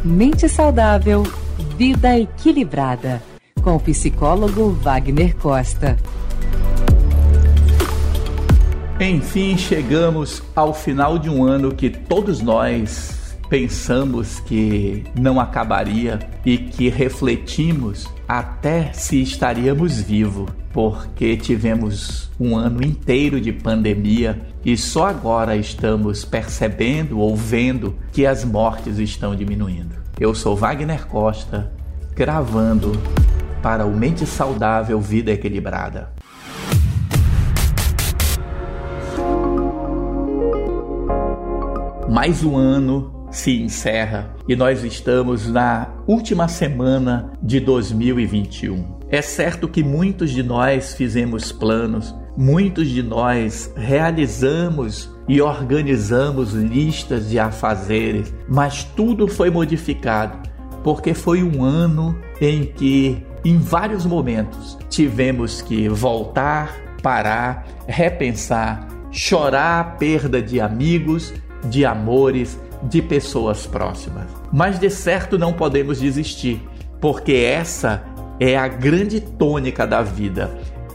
Mente saudável, vida equilibrada, com o psicólogo Wagner Costa. Enfim, chegamos ao final de um ano que todos nós pensamos que não acabaria e que refletimos até se estaríamos vivos, porque tivemos um ano inteiro de pandemia e só agora estamos percebendo ou vendo que as mortes estão diminuindo. Eu sou Wagner Costa, gravando para o Mente Saudável, Vida Equilibrada. Mais um ano se encerra e nós estamos na última semana de 2021. É certo que muitos de nós fizemos planos, muitos de nós realizamos e organizamos listas de afazeres, mas tudo foi modificado, porque foi um ano em que, em vários momentos, tivemos que voltar, parar, repensar, chorar a perda de amigos, de amores, de pessoas próximas. Mas de certo não podemos desistir, porque essa é a grande tônica da vida.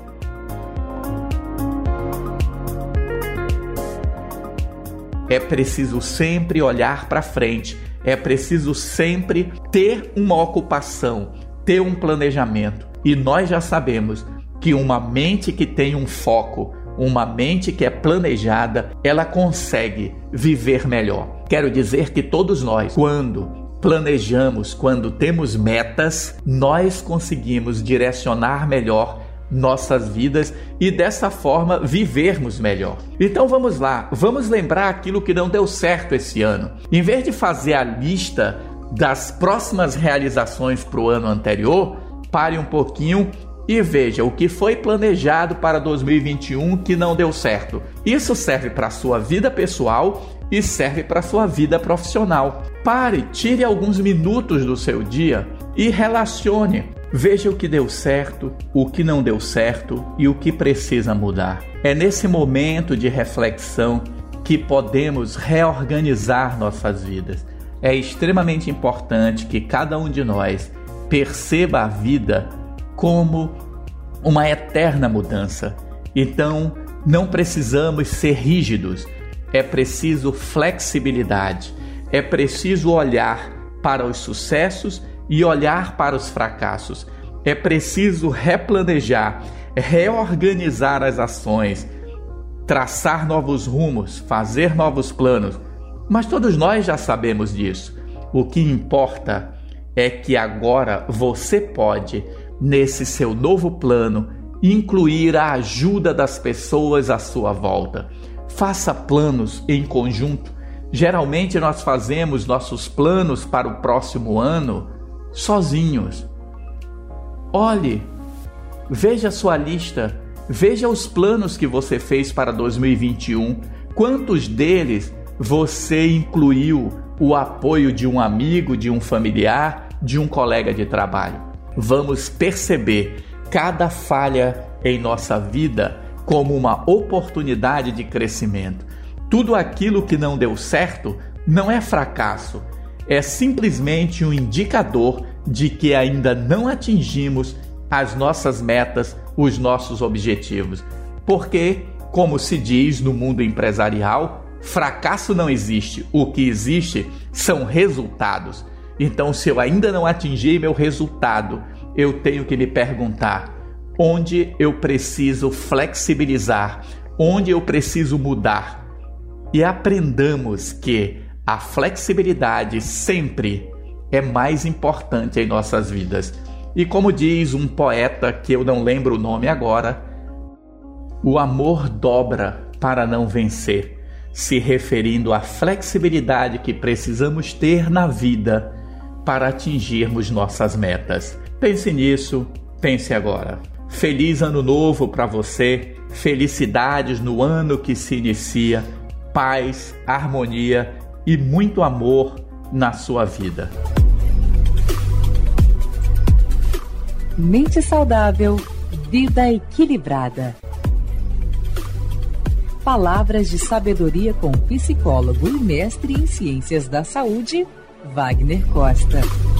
É preciso sempre olhar para frente, é preciso sempre ter uma ocupação, ter um planejamento. E nós já sabemos que uma mente que tem um foco, uma mente que é planejada, ela consegue viver melhor. Quero dizer que todos nós, quando planejamos, quando temos metas, nós conseguimos direcionar melhor nossas vidas e dessa forma vivermos melhor. Então vamos lá, vamos lembrar aquilo que não deu certo esse ano. Em vez de fazer a lista das próximas realizações para o ano anterior, pare um pouquinho e veja o que foi planejado para 2021 que não deu certo. Isso serve para a sua vida pessoal e serve para a sua vida profissional. Pare, tire alguns minutos do seu dia e relacione. Veja o que deu certo, o que não deu certo e o que precisa mudar. É nesse momento de reflexão que podemos reorganizar nossas vidas. É extremamente importante que cada um de nós perceba a vida como uma eterna mudança. Então, não precisamos ser rígidos, é preciso flexibilidade, é preciso olhar para os sucessos e olhar para os fracassos, é preciso replanejar, reorganizar as ações, traçar novos rumos, fazer novos planos. Mas todos nós já sabemos disso. O que importa é que agora você pode, nesse seu novo plano, incluir a ajuda das pessoas à sua volta. Faça planos em conjunto. Geralmente nós fazemos nossos planos para o próximo ano sozinhos. Olhe, veja a sua lista, veja os planos que você fez para 2021. Quantos deles você incluiu o apoio de um amigo, de um familiar, de um colega de trabalho? Vamos perceber cada falha em nossa vida como uma oportunidade de crescimento. Tudo aquilo que não deu certo não é fracasso, é simplesmente um indicador de que ainda não atingimos as nossas metas, os nossos objetivos. Porque, como se diz no mundo empresarial, fracasso não existe. O que existe são resultados. Então, se eu ainda não atingi meu resultado, eu tenho que me perguntar onde eu preciso flexibilizar, onde eu preciso mudar. E aprendamos que a flexibilidade sempre é mais importante em nossas vidas. E como diz um poeta que eu não lembro o nome agora, o amor dobra para não vencer, se referindo à flexibilidade que precisamos ter na vida para atingirmos nossas metas. Pense nisso, pense agora. Feliz ano novo para você, felicidades no ano que se inicia, paz, harmonia e muito amor na sua vida. Mente saudável, vida equilibrada. Palavras de sabedoria com o psicólogo e mestre em ciências da saúde, Wagner Costa.